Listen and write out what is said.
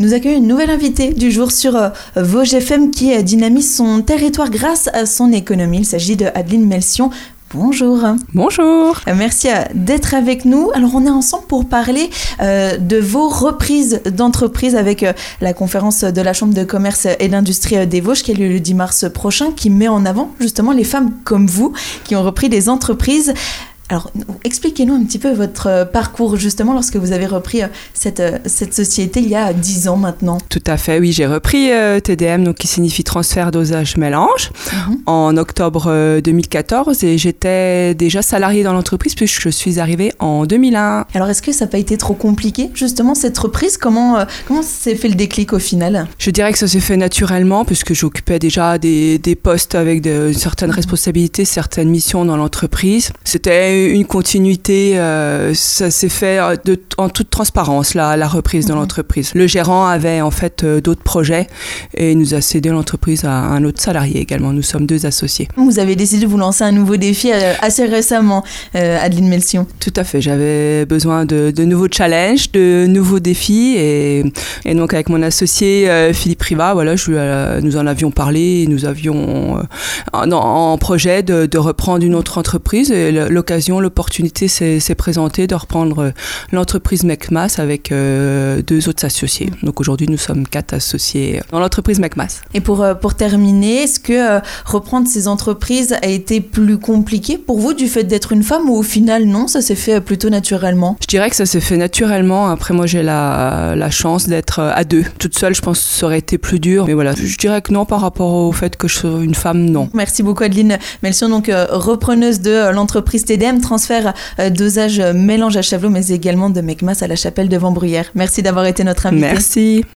Nous accueillons une nouvelle invitée du jour sur Vosges FM qui dynamise son territoire grâce à son économie. Il s'agit de Adeline Melcion. Bonjour. Bonjour. Merci d'être avec nous. Alors, on est ensemble pour parler de vos reprises d'entreprise avec la conférence de la Chambre de commerce et d'industrie des Vosges qui a lieu le 10 mars prochain, qui met en avant justement les femmes comme vous qui ont repris des entreprises. Alors, expliquez-nous un petit peu votre parcours, justement, lorsque vous avez repris cette société il y a 10 ans maintenant. Tout à fait, oui. J'ai repris TDM, donc qui signifie transfert, dosage, mélange, en octobre 2014. Et j'étais déjà salariée dans l'entreprise puisque je suis arrivée en 2001. Alors, est-ce que ça n'a pas été trop compliqué, justement, cette reprise ? Comment s'est fait le déclic au final ? Je dirais que ça s'est fait naturellement puisque j'occupais déjà des postes avec certaines responsabilités, certaines missions dans l'entreprise. C'était une continuité, ça s'est fait en toute transparence, la reprise dans l'entreprise. Le gérant avait en fait d'autres projets et nous a cédé l'entreprise à un autre salarié également. Nous sommes 2 associés. Vous avez décidé de vous lancer un nouveau défi assez récemment, Adeline Melcion. Tout à fait, j'avais besoin de nouveaux challenges, de nouveaux défis et donc avec mon associé Philippe Riva, voilà, nous en avions parlé et nous avions en projet de reprendre une autre entreprise et l'opportunité s'est présentée de reprendre l'entreprise Mecmas avec 2 autres associés. Donc aujourd'hui, nous sommes 4 associés dans l'entreprise Mecmas. Et pour terminer, est-ce que reprendre ces entreprises a été plus compliqué pour vous du fait d'être une femme ou au final, non, ça s'est fait plutôt naturellement ? Je dirais que ça s'est fait naturellement. Après, moi, j'ai la chance d'être à 2. Toute seule, je pense que ça aurait été plus dur. Mais voilà, je dirais que non par rapport au fait que je sois une femme, non. Merci beaucoup, Adeline Melcion, donc repreneuse de l'entreprise TDM, transfert, dosage, mélange à Chavelot, mais également de Mecmas à la Chapelle de Vambruyère. Merci d'avoir été notre invitée. Merci.